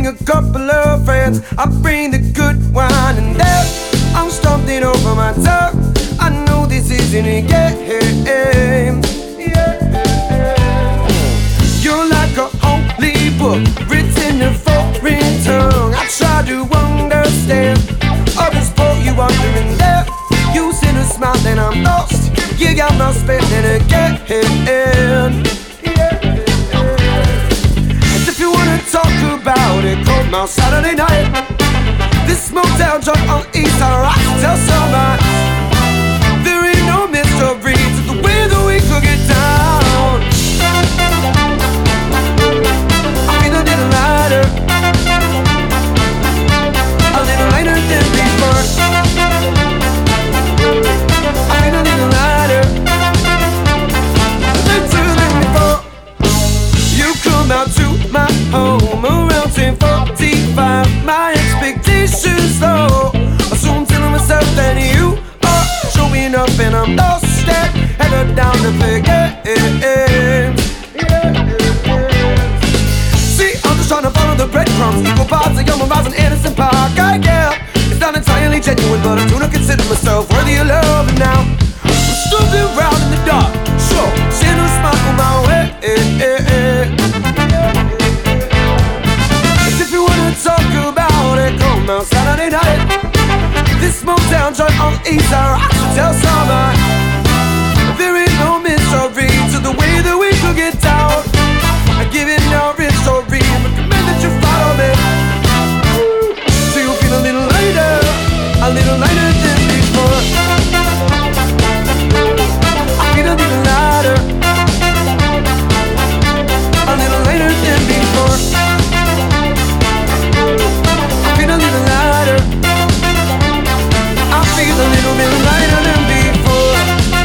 bring a couple of friends. I bring the good wine and there I'm stumping over my tongue. I know this isn't a game. You're like a holy book written in foreign tongue. I try to understand. Others pull you under and there you send a smile and I'm lost. You got my spending again. As if you wanna talk about it, come out Saturday night. This motel joint on East Side, I can tell so much. There ain't no mystery to the way that we could get down. I feel a little lighter, a little lighter than before. I feel a little lighter than before. You come out to my home around 10:45. My expectations low, so I'm telling myself that you are showing up and I'm lost. Headed down the forget. See, I'm just trying to follow the breadcrumbs. Equal parts of young rise in Innocent Park. Yeah, it's not entirely genuine, but I do not consider myself worthy of love. And now I'm stood around in the dark, sure, send a smile on my way. As if you wanna talk about it, come out Saturday night. This motel joint on East Side, I should tell someone. There ain't no mystery to the way that we could get down. I give it no story, recommend that you follow me. So you feel a little lighter than before. I feel a little lighter than before. I feel a little lighter. I feel a little bit lighter than before.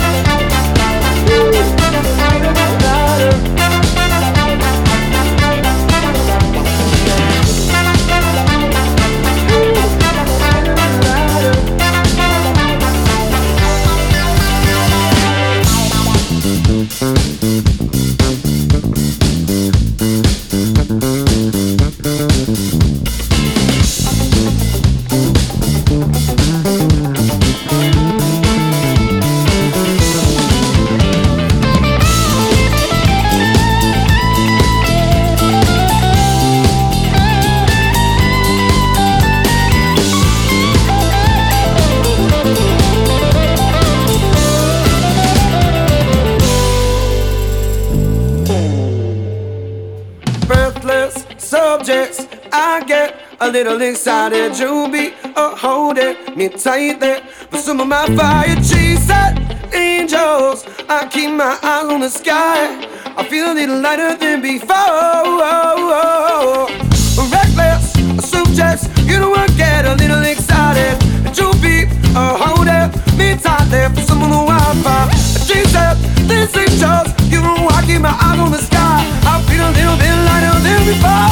Subjects, I get a little excited. You'll be holding me tight there. But some of my fire chasing angels, I keep my eyes on the sky. I feel a little lighter than before. Reckless subjects, you know I get a little excited. You'll be holding me tight there. For some of the Wi-Fi chasing these angels, you know I keep my eyes on the sky. I feel a little bit lighter than before.